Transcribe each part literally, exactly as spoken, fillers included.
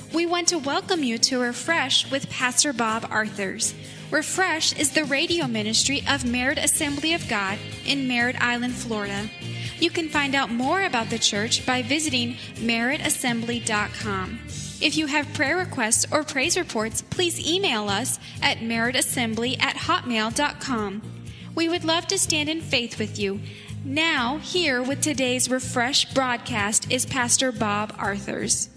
We want to welcome you to Refresh with Pastor Bob Arthurs. Refresh is the radio ministry of Merritt Assembly of God in Merritt Island, Florida. You can find out more about the church by visiting merritt assembly dot com. If you have prayer requests or praise reports, please email us at merritt assembly at hotmail dot com. We would love to stand in faith with you. Now, here with today's Refresh broadcast is Pastor Bob Arthurs.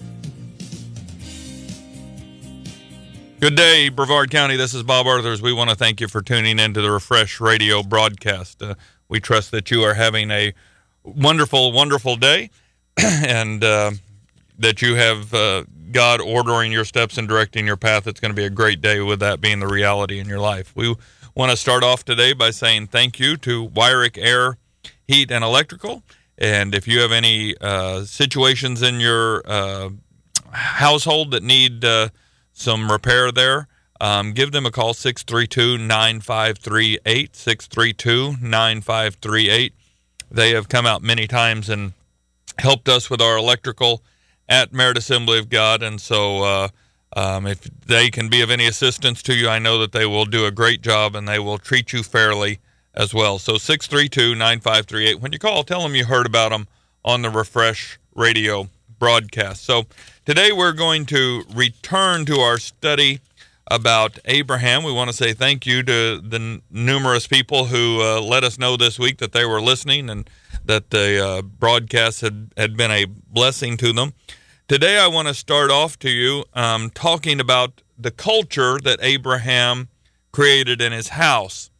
Good day, Brevard County. This is Bob Arthurs. We want to thank you for tuning into the Refresh radio broadcast. Uh, we trust that you are having a wonderful, wonderful day and uh, that you have uh, God ordering your steps and directing your path. It's going to be a great day with that being the reality in your life. We want to start off today by saying thank you to Wyrick Air, Heat, and Electrical. And if you have any uh, situations in your uh, household that need uh, some repair there, um, give them a call, six three two, nine five three eight, six three two, nine five three eight. They have come out many times and helped us with our electrical at Merritt Assembly of God, and so uh, um, if they can be of any assistance to you, I know that they will do a great job and they will treat you fairly as well. So six three two, nine five three eight. When you call, tell them you heard about them on the Refresh radio broadcast. So today we're going to return to our study about Abraham. We want to say thank you to the n- numerous people who uh, let us know this week that they were listening and that the uh, broadcast had, had been a blessing to them. Today I want to start off to you um, talking about the culture that Abraham created in his house.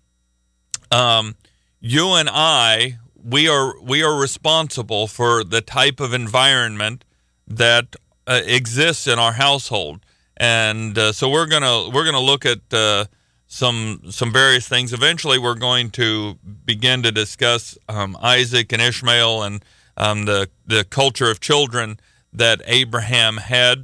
Um, you and I, we are we are responsible for the type of environment that uh, exists in our household, and uh, so we're gonna we're gonna look at uh, some some various things. Eventually, we're going to begin to discuss um, Isaac and Ishmael and um, the the culture of children that Abraham had.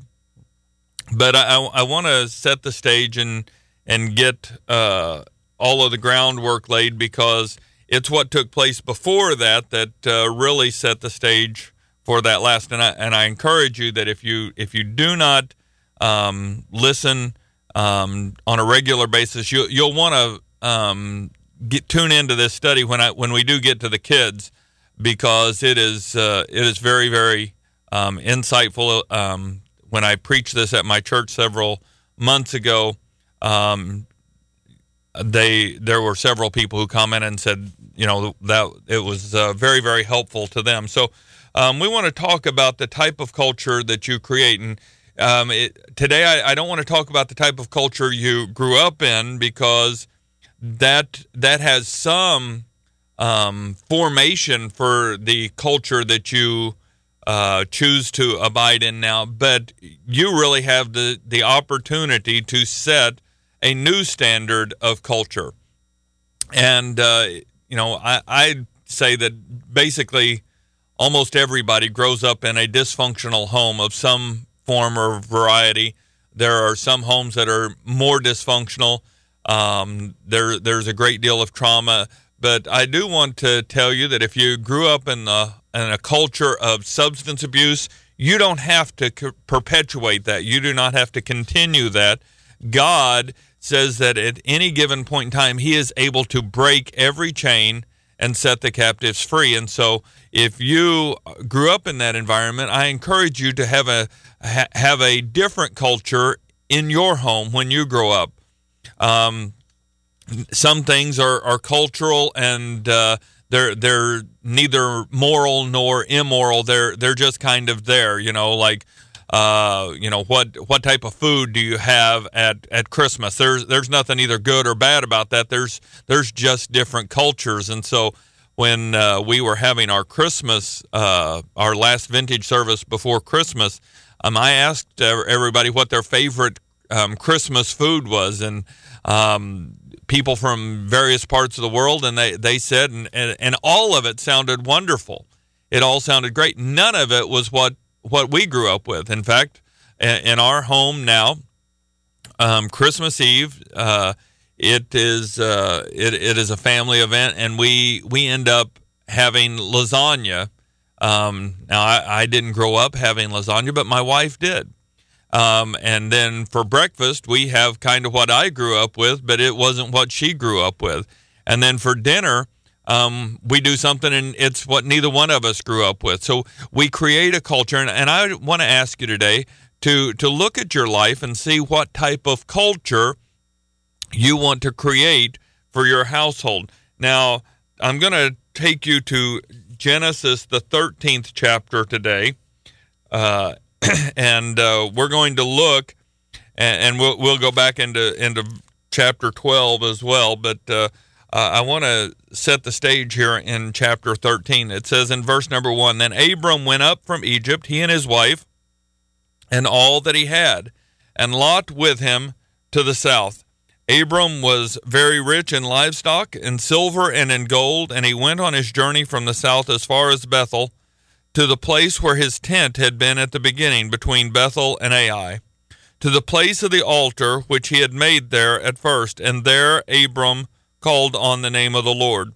But I, I want to set the stage and and get uh, all of the groundwork laid, because it's what took place before that that uh, really set the stage for that last. And I and I encourage you that if you if you do not um, listen um, on a regular basis, you you'll want to um, get tune into this study when I when we do get to the kids, because it is uh, it is very very um, insightful. Um, when I preached this at my church several months ago, um, they there were several people who commented and said, you know, that it was uh, very very helpful to them. So um, we want to talk about the type of culture that you create. And um, it, today I, I don't want to talk about the type of culture you grew up in, because that that has some um, formation for the culture that you uh, choose to abide in now. But you really have the, the opportunity to set a new standard of culture. And, uh, you know, I, I'd say that basically almost everybody grows up in a dysfunctional home of some form or variety. There are some homes that are more dysfunctional. Um, there, there's a great deal of trauma. But I do want to tell you that if you grew up in, the, in a culture of substance abuse, you don't have to co- perpetuate that. You do not have to continue that. God says that at any given point in time, he is able to break every chain and set the captives free. And so if you grew up in that environment, I encourage you to have a ha- have a different culture in your home when you grow up. Um, some things are, are cultural, and uh, they're they're neither moral nor immoral. They're they're just kind of there, you know, like uh, you know, what what type of food do you have at, at Christmas? There's there's nothing either good or bad about that. There's there's just different cultures. And so when uh, we were having our Christmas, uh, our last vintage service before Christmas, um, I asked everybody what their favorite um, Christmas food was, and um, people from various parts of the world, and they, they said, and, and, and all of it sounded wonderful. It all sounded great. None of it was what what we grew up with. In fact, in our home now, um, Christmas Eve, uh, it is uh, it it is a family event, and we we end up having lasagna. Um, now, I, I didn't grow up having lasagna, but my wife did. Um, and then for breakfast, we have kind of what I grew up with, but it wasn't what she grew up with. And then for dinner, um, we do something, and it's what neither one of us grew up with. So we create a culture, and, and I want to ask you today to, to look at your life and see what type of culture you want to create for your household. Now, I'm going to take you to Genesis, the thirteenth chapter today. Uh and uh, we're going to look, and, and we'll we'll go back into into chapter twelve as well. But uh, uh, I want to set the stage here in chapter thirteen. It says in verse number one, "Then Abram went up from Egypt, he and his wife, and all that he had, and Lot with him to the south. Abram was very rich in livestock, in silver, and in gold, and he went on his journey from the south as far as Bethel, to the place where his tent had been at the beginning, between Bethel and Ai, to the place of the altar which he had made there at first, and there Abram called on the name of the Lord.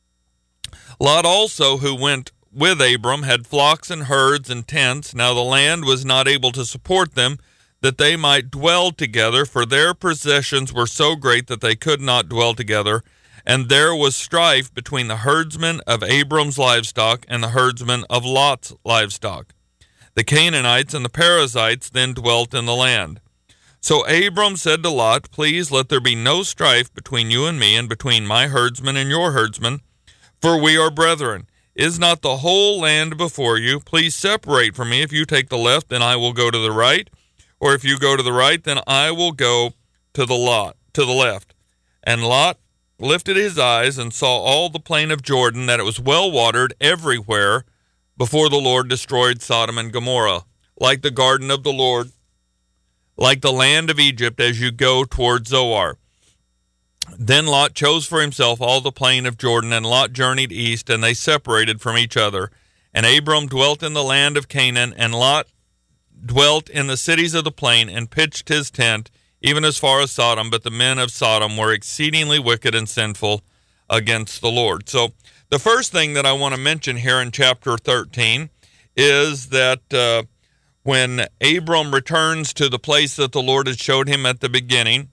Lot also, who went with Abram, had flocks and herds and tents. Now the land was not able to support them, that they might dwell together, for their possessions were so great that they could not dwell together. And there was strife between the herdsmen of Abram's livestock and the herdsmen of Lot's livestock. The Canaanites and the Perizzites then dwelt in the land. So Abram said to Lot, Please let there be no strife between you and me, and between my herdsmen and your herdsmen, for we are brethren. Is not the whole land before you? Please separate from me. If you take the left, then I will go to the right, or if you go to the right, then I will go to the lot to the left. And Lot lifted his eyes and saw all the plain of Jordan, that it was well watered everywhere, before the Lord destroyed Sodom and Gomorrah, like the garden of the Lord, like the land of Egypt, as you go toward Zoar. Then Lot chose for himself all the plain of Jordan, and Lot journeyed east, and they separated from each other. And Abram dwelt in the land of Canaan, and Lot dwelt in the cities of the plain, and pitched his tent, even as far as Sodom, but the men of Sodom were exceedingly wicked and sinful against the Lord. So the first thing that I want to mention here in chapter thirteen is that uh, when Abram returns to the place that the Lord had showed him at the beginning,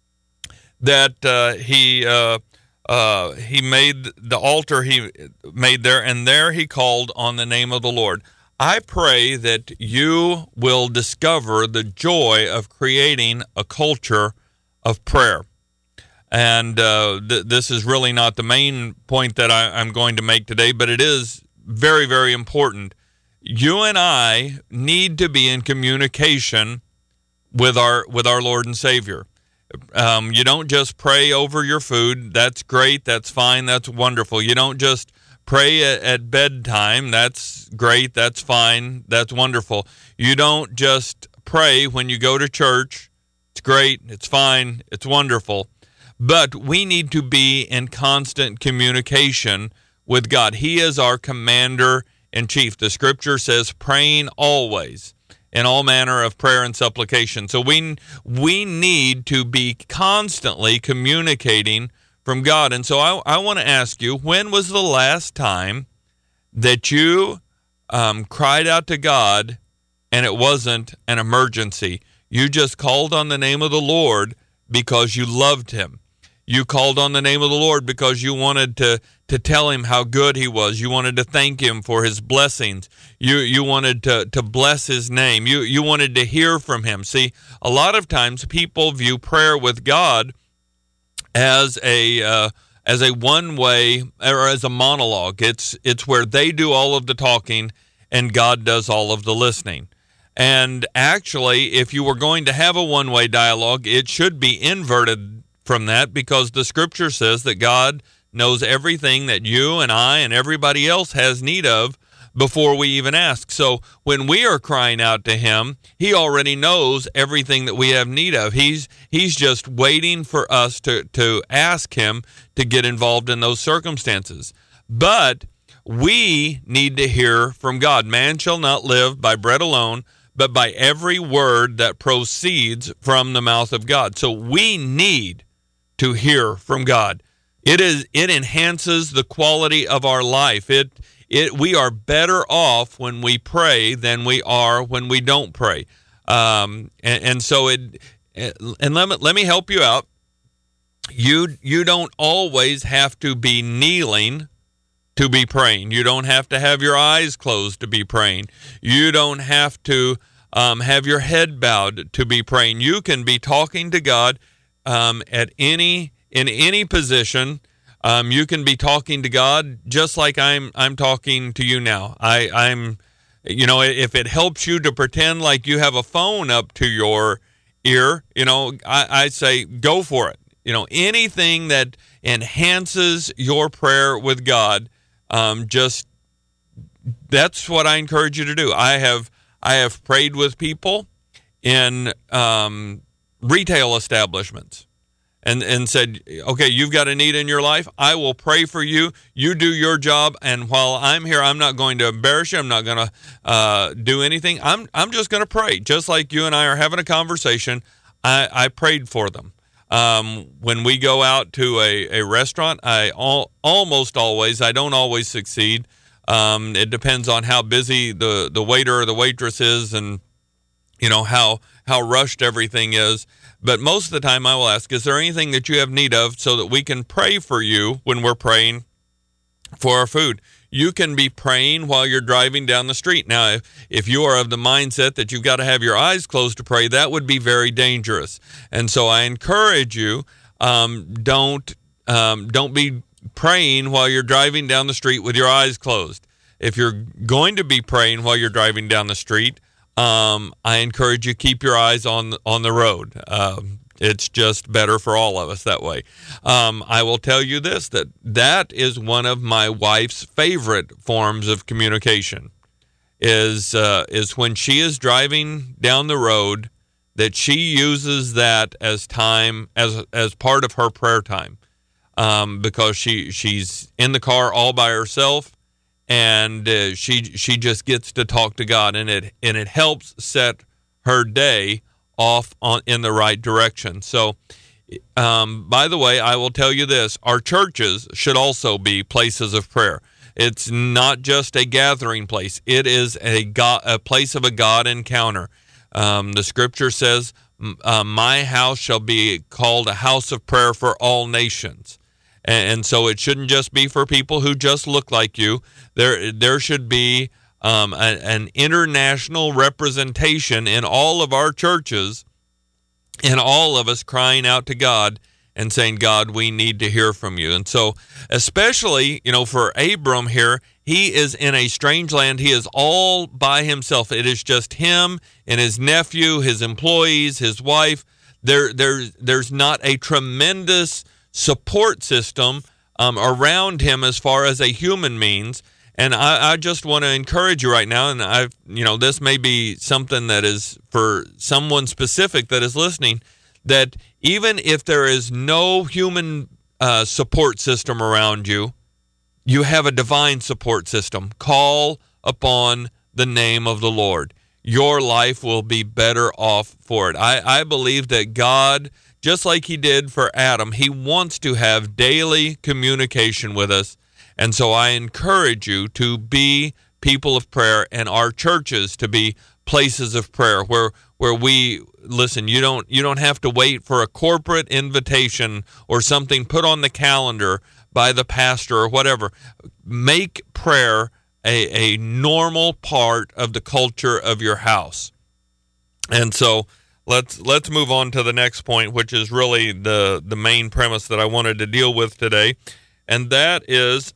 that uh, he uh, uh, he made the altar he made there, and there he called on the name of the Lord. I pray that you will discover the joy of creating a culture of prayer. And uh, th- this is really not the main point that I- I'm going to make today, but it is very, very important. You and I need to be in communication with our with our Lord and Savior. Um, you don't just pray over your food. That's great. That's fine. That's wonderful. You don't just pray at, at bedtime. That's great. That's fine. That's wonderful. You don't just pray when you go to church. It's great. It's fine. It's wonderful. But we need to be in constant communication with God. He is our commander in chief. The scripture says, praying always in all manner of prayer and supplication. So we we need to be constantly communicating from God. And so I, I want to ask you, when was the last time that you um, cried out to God and it wasn't an emergency? You just called on the name of the Lord because you loved him. You called on the name of the Lord because you wanted to, to tell him how good he was. You wanted to thank him for his blessings. You you wanted to, to bless his name. You, you wanted to hear from him. See, a lot of times people view prayer with God as a uh, as a one-way or as a monologue. It's it's where they do all of the talking and God does all of the listening. And actually, if you were going to have a one-way dialogue, it should be inverted from that, because the scripture says that God knows everything that you and I and everybody else has need of before we even ask. So when we are crying out to him, he already knows everything that we have need of. He's he's just waiting for us to, to ask him to get involved in those circumstances. But we need to hear from God. Man shall not live by bread alone, but by every word that proceeds from the mouth of God. So we need to hear from God. It is it enhances the quality of our life. It it we are better off when we pray than we are when we don't pray. Um, and, and so it, and let me, let me help you out. You, you don't always have to be kneeling to be praying. You don't have to have your eyes closed to be praying. You don't have to um, have your head bowed to be praying. You can be talking to God um, at any in any position. Um, you can be talking to God just like I'm I'm talking to you now. I, I'm, you know, if it helps you to pretend like you have a phone up to your ear, you know, I, I say go for it. You know, anything that enhances your prayer with God. Um, just that's what I encourage you to do. I have I have prayed with people in um, retail establishments and, and said, okay, you've got a need in your life. I will pray for you. You do your job. And while I'm here, I'm not going to embarrass you. I'm not going to uh, do anything. I'm I'm just going to pray. Just like you and I are having a conversation, I, I prayed for them. Um, when we go out to a, a restaurant, I all, almost always, I don't always succeed. Um, it depends on how busy the, the waiter or the waitress is and, you know, how, how rushed everything is. But most of the time I will ask, is there anything that you have need of so that we can pray for you when we're praying for our food? You can be praying while you're driving down the street. Now, if, if you are of the mindset that you've got to have your eyes closed to pray, that would be very dangerous. And so I encourage you, um, don't um, don't be praying while you're driving down the street with your eyes closed. If you're going to be praying while you're driving down the street, um, I encourage you keep your eyes on on the road. Um, It's just better for all of us that way. Um, I will tell you this, that that is one of my wife's favorite forms of communication is uh, is when she is driving down the road, that she uses that as time, as as part of her prayer time, um, because she she's in the car all by herself, and uh, she she just gets to talk to God, and it and it helps set her day off on in the right direction. So, um, by the way, I will tell you this: our churches should also be places of prayer. It's not just a gathering place; it is a God, a place of a God encounter. Um, the Scripture says, uh, "My house shall be called a house of prayer for all nations," and, and so it shouldn't just be for people who just look like you. There, there should be Um, a, an international representation in all of our churches, and all of us crying out to God and saying, God, we need to hear from you. And so, especially, you know, for Abram here, he is in a strange land. He is all by himself. It is just him and his nephew, his employees, his wife. There, there, there's not a tremendous support system um, around him as far as a human means. And I, I just want to encourage you right now, and I've, you know, this may be something that is for someone specific that is listening, that even if there is no human uh, support system around you, you have a divine support system. Call upon the name of the Lord. Your life will be better off for it. I, I believe that God, just like he did for Adam, he wants to have daily communication with us. And so I encourage you to be people of prayer, and our churches to be places of prayer where where we listen. You don't you don't have to wait for a corporate invitation or something put on the calendar by the pastor or whatever. Make prayer a, a normal part of the culture of your house. And so let's let's move on to the next point, which is really the the main premise that I wanted to deal with today. And that is,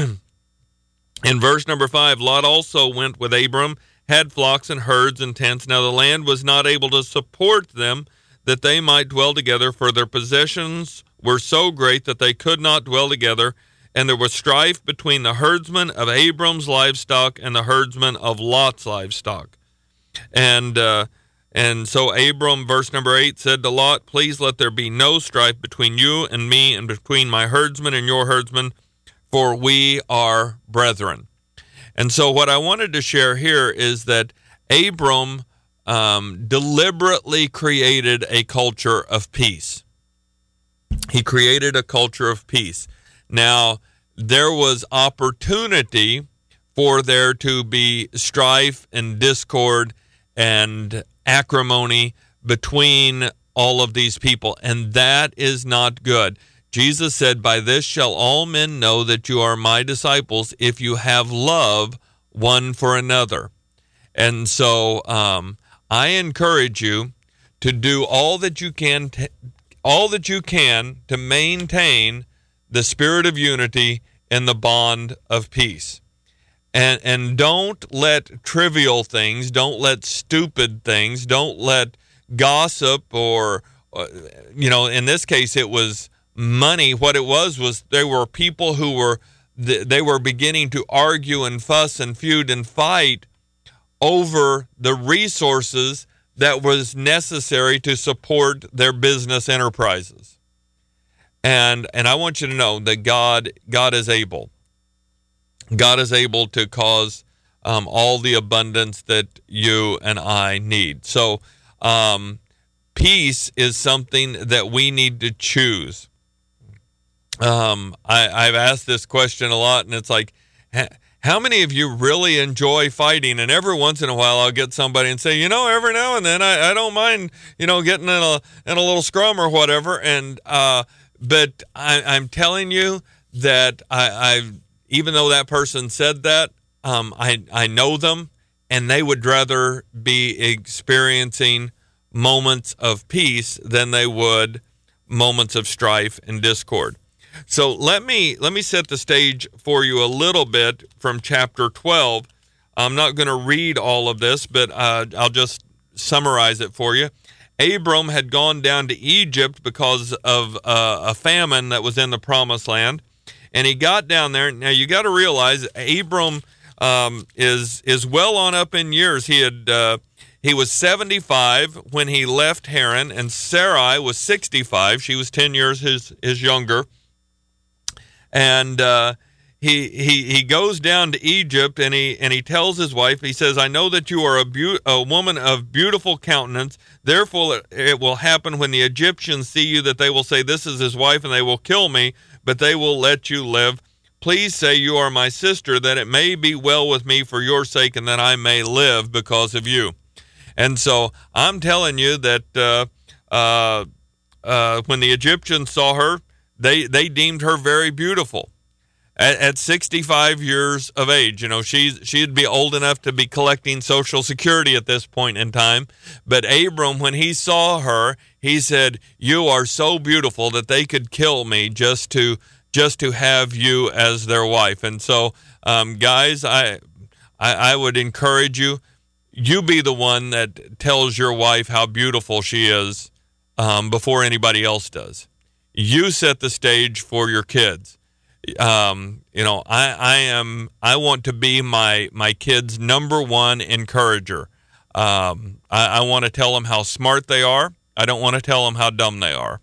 in verse number five, Lot also went with Abram, had flocks and herds and tents. Now the land was not able to support them, that they might dwell together, for their possessions were so great that they could not dwell together. And there was strife between the herdsmen of Abram's livestock and the herdsmen of Lot's livestock. And uh, and so Abram, verse number eight, said to Lot, please let there be no strife between you and me, and between my herdsmen and your herdsmen, for we are brethren. And so what I wanted to share here is that Abram um, deliberately created a culture of peace. He created a culture of peace. Now, there was opportunity for there to be strife and discord and acrimony between all of these people, and that is not good. Jesus said, "By this shall all men know that you are my disciples, if you have love one for another." And so um, I encourage you to do all that you can, t- all that you can to maintain the spirit of unity and the bond of peace. And and don't let trivial things, don't let stupid things, don't let gossip or, uh, you know, in this case it was money. What it was was there were people who were, they were beginning to argue and fuss and feud and fight over the resources that was necessary to support their business enterprises. And and I want you to know that God God is able. God is able to cause um, all the abundance that you and I need. So um, peace is something that we need to choose. Um, I, I've asked this question a lot, and it's like, how many of you really enjoy fighting? And every once in a while, I'll get somebody and say, you know, every now and then, I, I don't mind, you know, getting in a in a little scrum or whatever. And uh, but I, I'm telling you that I, I've even though that person said that, um, I I know them, and they would rather be experiencing moments of peace than they would moments of strife and discord. So let me let me set the stage for you a little bit from chapter twelve. I'm not going to read all of this, but uh, I'll just summarize it for you. Abram had gone down to Egypt because of uh, a famine that was in the Promised Land, and he got down there. Now you got to realize Abram um, is is well on up in years. He had uh, he was seventy-five when he left Haran, and Sarai was sixty-five. She was ten years his his younger. And uh, he he he goes down to Egypt, and he and he tells his wife, he says, "I know that you are a, be- a woman of beautiful countenance. Therefore, it will happen when the Egyptians see you that they will say, 'This is his wife,' and they will kill me, but they will let you live. Please say you are my sister, that it may be well with me for your sake, and that I may live because of you." And so I'm telling you that uh, uh, uh, when the Egyptians saw her, They they deemed her very beautiful. At, at sixty-five years of age, you know, she's she'd be old enough to be collecting Social Security at this point in time. But Abram, when he saw her, he said, "You are so beautiful that they could kill me just to just to have you as their wife." And so, um, guys, I, I I would encourage you, you be the one that tells your wife how beautiful she is um, before anybody else does. You set the stage for your kids. Um, you know, I, I am. I want to be my my kids' number one encourager. Um, I, I want to tell them how smart they are. I don't want to tell them how dumb they are.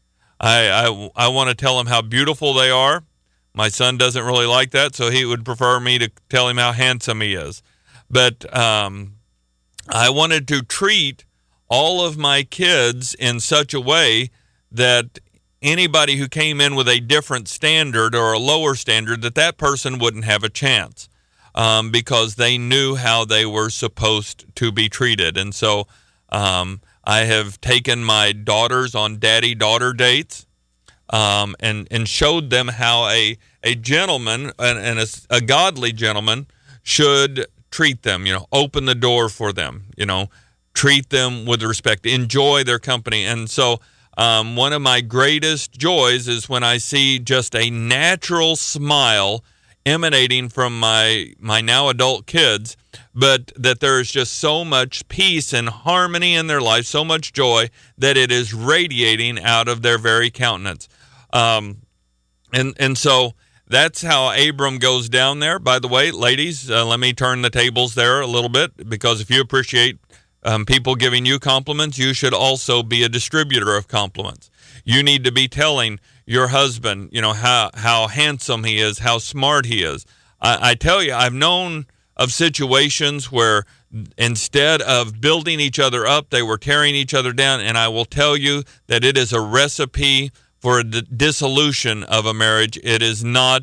I I, I want to tell them how beautiful they are. My son doesn't really like that, so he would prefer me to tell him how handsome he is. But um, I wanted to treat all of my kids in such a way that anybody who came in with a different standard or a lower standard, that that person wouldn't have a chance um, because they knew how they were supposed to be treated. And so um, I have taken my daughters on daddy-daughter dates um, and, and showed them how a, a gentleman and, and a, a godly gentleman should treat them, you know, open the door for them, you know, treat them with respect, enjoy their company. And so Um, one of my greatest joys is when I see just a natural smile emanating from my my now adult kids, but that there is just so much peace and harmony in their life, so much joy, that it is radiating out of their very countenance. Um, and, and so that's how Abram goes down there. By the way, ladies, uh, let me turn the tables there a little bit, because if you appreciate Um, people giving you compliments, you should also be a distributor of compliments. You need to be telling your husband, you know, how, how handsome he is, how smart he is. I, I tell you, I've known of situations where instead of building each other up, they were tearing each other down. And I will tell you that it is a recipe for a d- dissolution of a marriage. It is not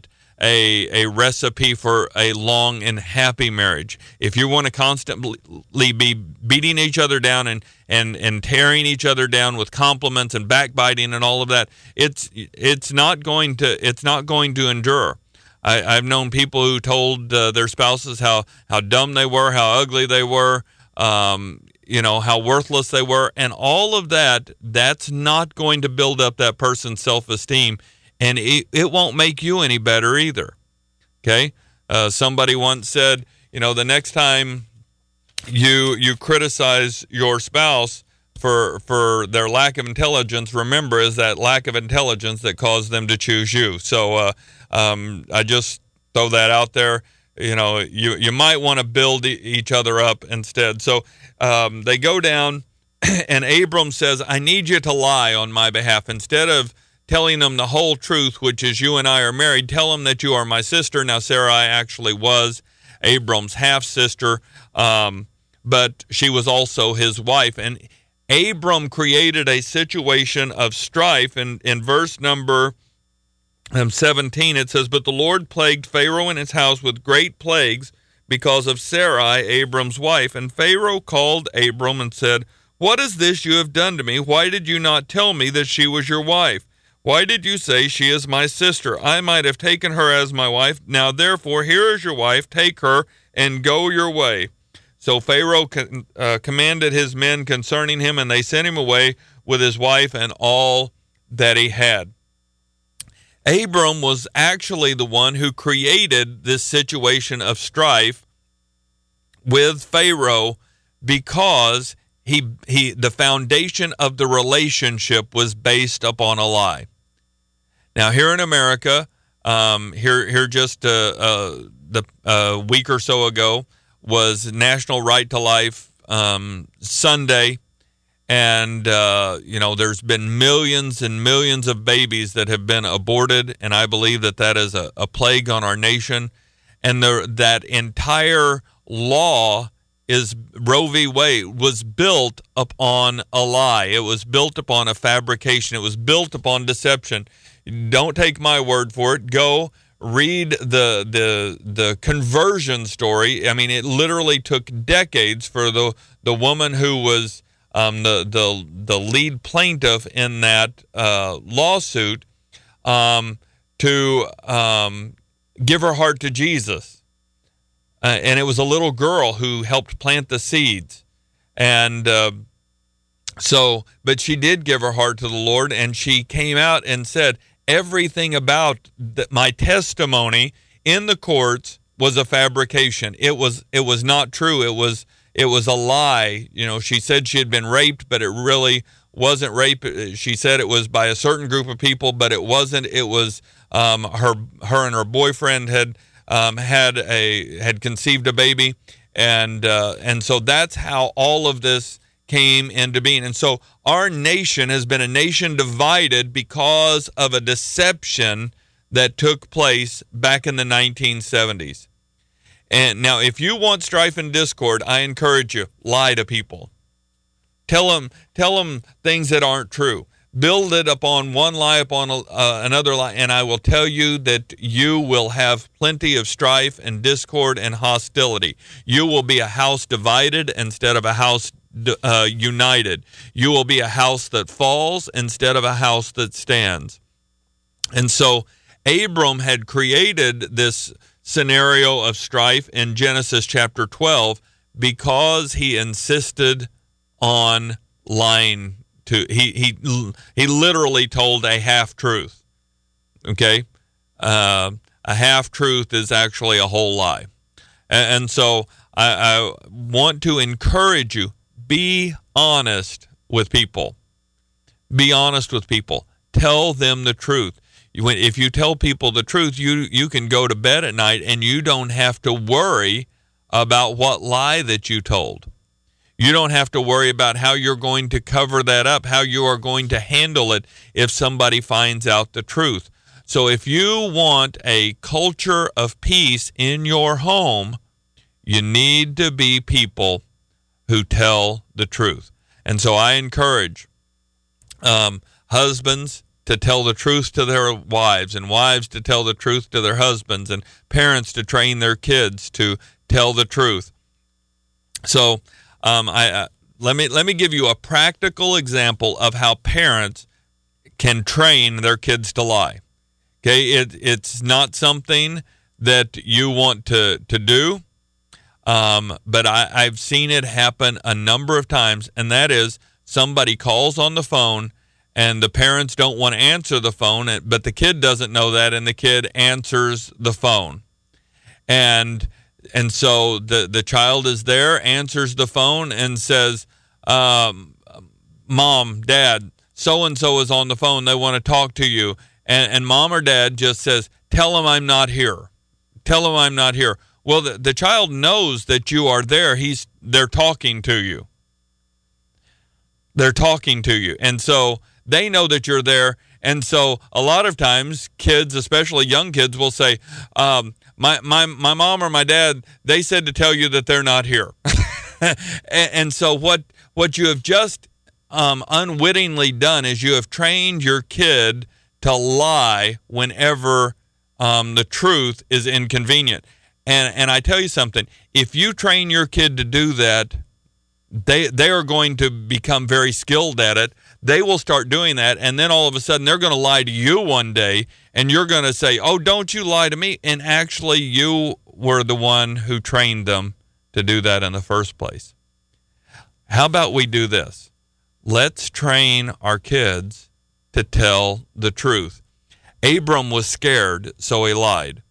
a a recipe for a long and happy marriage. If you want to constantly be beating each other down and and and tearing each other down with compliments and backbiting and all of that, it's it's not going to it's not going to endure. I, I've known people who told uh, their spouses how how dumb they were, how ugly they were, um, you know, how worthless they were, and all of that. That's not going to build up that person's self-esteem. And it, it won't make you any better either, okay? Uh, somebody once said, you know, the next time you you criticize your spouse for for their lack of intelligence, remember, is that lack of intelligence that caused them to choose you. So uh, um, I just throw that out there. You know, you, you might want to build e- each other up instead. So um, they go down, and Abram says, I need you to lie on my behalf. Instead of telling them the whole truth, which is you and I are married, tell them that you are my sister. Now, Sarai actually was Abram's half-sister, um, but she was also his wife. And Abram created a situation of strife. And in verse number um, seventeen, it says, but the Lord plagued Pharaoh and his house with great plagues because of Sarai, Abram's wife. And Pharaoh called Abram and said, what is this you have done to me? Why did you not tell me that she was your wife? Why did you say she is my sister? I might have taken her as my wife. Now, therefore, here is your wife. Take her and go your way. So Pharaoh con- uh, commanded his men concerning him, and they sent him away with his wife and all that he had. Abram was actually the one who created this situation of strife with Pharaoh because he he the foundation of the relationship was based upon a lie. Now, here in America, um, here here just uh, uh, the a week or so ago was National Right to Life um, Sunday, and uh, you know there's been millions and millions of babies that have been aborted, and I believe that that is a, a plague on our nation, and the, that entire law is Roe v. Wade was built upon a lie. It was built upon a fabrication. It was built upon deception. Don't take my word for it. Go read the the the conversion story. I mean, it literally took decades for the the woman who was um, the the the lead plaintiff in that uh, lawsuit um, to um, give her heart to Jesus. Uh, and it was a little girl who helped plant the seeds. And uh, so, but she did give her heart to the Lord, and she came out and said, everything about the, my testimony in the courts was a fabrication. It was it was not true. It was it was a lie. You know, she said she had been raped, but it really wasn't rape. She said it was by a certain group of people, but it wasn't. It was um, her her and her boyfriend had um, had a had conceived a baby, and uh, and so that's how all of this came into being. And so our nation has been a nation divided because of a deception that took place back in the nineteen seventies. And now, if you want strife and discord, I encourage you, lie to people. Tell them, tell them things that aren't true. Build it upon one lie upon uh, another lie, and I will tell you that you will have plenty of strife and discord and hostility. You will be a house divided instead of a house uh, united. You will be a house that falls instead of a house that stands. And so Abram had created this scenario of strife in Genesis chapter twelve because he insisted on lying to he he he literally told a half truth. Okay, uh, a half truth is actually a whole lie, and, and so I, I want to encourage you: be honest with people. Be honest with people. Tell them the truth. If you tell people the truth, you you can go to bed at night and you don't have to worry about what lie that you told. You don't have to worry about how you're going to cover that up, how you are going to handle it if somebody finds out the truth. So if you want a culture of peace in your home, you need to be people who tell the truth. And so I encourage um, husbands, to tell the truth to their wives, and wives to tell the truth to their husbands, and parents to train their kids to tell the truth. So um, I uh, let me let me give you a practical example of how parents can train their kids to lie. Okay, it, it's not something that you want to, to do, um, but I, I've seen it happen a number of times, and that is somebody calls on the phone, and the parents don't want to answer the phone, but the kid doesn't know that, and the kid answers the phone. And and so the, the child is there, answers the phone, and says, um, Mom, Dad, so-and-so is on the phone. They want to talk to you. And, and mom or dad just says, tell them I'm not here. Tell them I'm not here. Well, the, the child knows that you are there. He's They're talking to you. They're talking to you. And so they know that you're there. And so a lot of times kids, especially young kids, will say, um, my, my, my mom or my dad, they said to tell you that they're not here. and, and so what, what you have just um, unwittingly done is you have trained your kid to lie whenever um, the truth is inconvenient. And and I tell you something, if you train your kid to do that, they they are going to become very skilled at it. They will start doing that, and then all of a sudden they're going to lie to you one day, and you're going to say, oh, don't you lie to me. And actually you were the one who trained them to do that in the first place. How about we do this? Let's train our kids to tell the truth. Abram was scared, so he lied.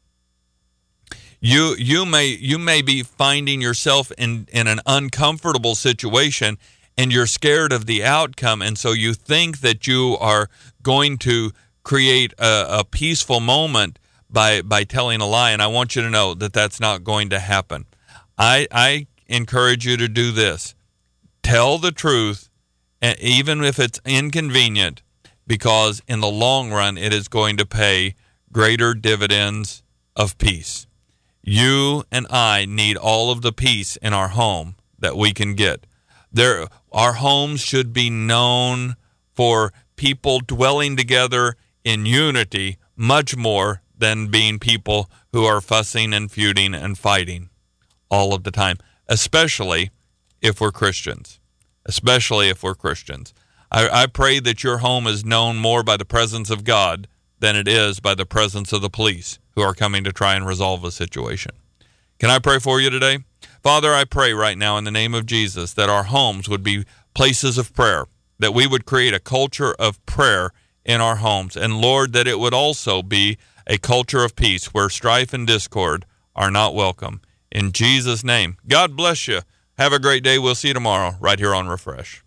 You you may you may be finding yourself in, in an uncomfortable situation, and you're scared of the outcome, and so you think that you are going to create a, a peaceful moment by by telling a lie. And I want you to know that that's not going to happen. I I encourage you to do this. Tell the truth, even if it's inconvenient, because in the long run, it is going to pay greater dividends of peace. You and I need all of the peace in our home that we can get. There, our homes should be known for people dwelling together in unity much more than being people who are fussing and feuding and fighting all of the time, especially if we're Christians, especially if we're Christians. I, I pray that your home is known more by the presence of God than it is by the presence of the police who are coming to try and resolve a situation. Can I pray for you today? Father, I pray right now in the name of Jesus that our homes would be places of prayer, that we would create a culture of prayer in our homes, and Lord, that it would also be a culture of peace where strife and discord are not welcome. In Jesus' name, God bless you. Have a great day. We'll see you tomorrow right here on Refresh.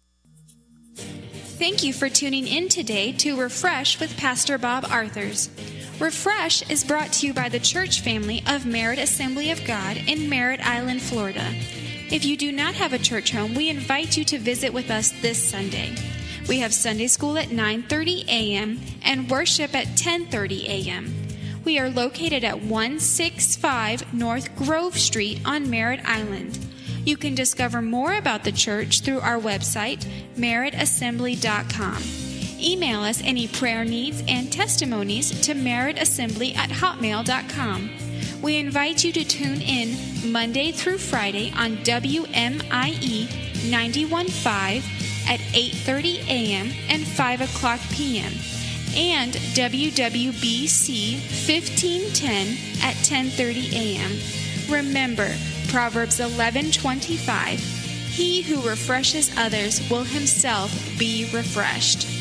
Thank you for tuning in today to Refresh with Pastor Bob Arthurs. Refresh is brought to you by the church family of Merritt Assembly of God in Merritt Island, Florida. If you do not have a church home, we invite you to visit with us this Sunday. We have Sunday school at nine thirty a.m. and worship at ten thirty a.m. We are located at one sixty-five North Grove Street on Merritt Island. You can discover more about the church through our website, merritt assembly dot com. Email us any prayer needs and testimonies to merrittassembly at hotmail dot com. We invite you to tune in Monday through Friday on W M I E ninety-one point five at eight thirty a.m. and five o'clock p.m. and W W B C fifteen ten at ten thirty a.m. Remember, Proverbs eleven twenty-five, he who refreshes others will himself be refreshed.